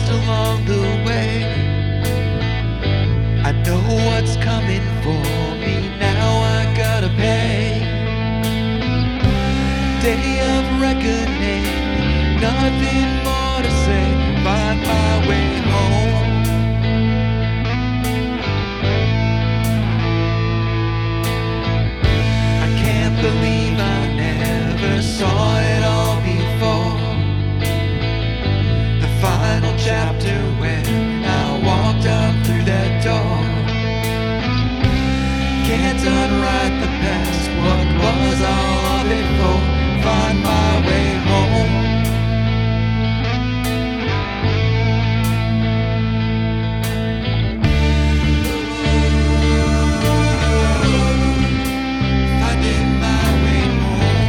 along the way. I know what's coming for me, now I gotta pay. Day of reckoning, nothing more to say. Find my way home. I can't believe I never saw it all before. The final chapter when I walked out through that door. Can't unwrite the past, what was all of it for? Find my way home. Finding my way home.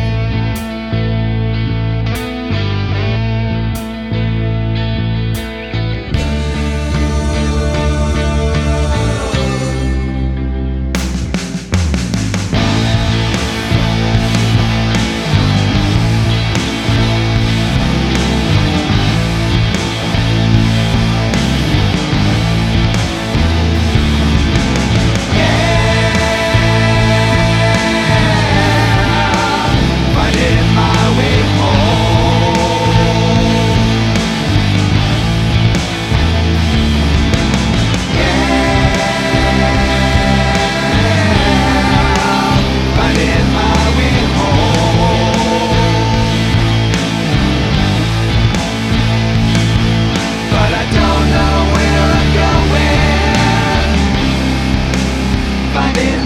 Finding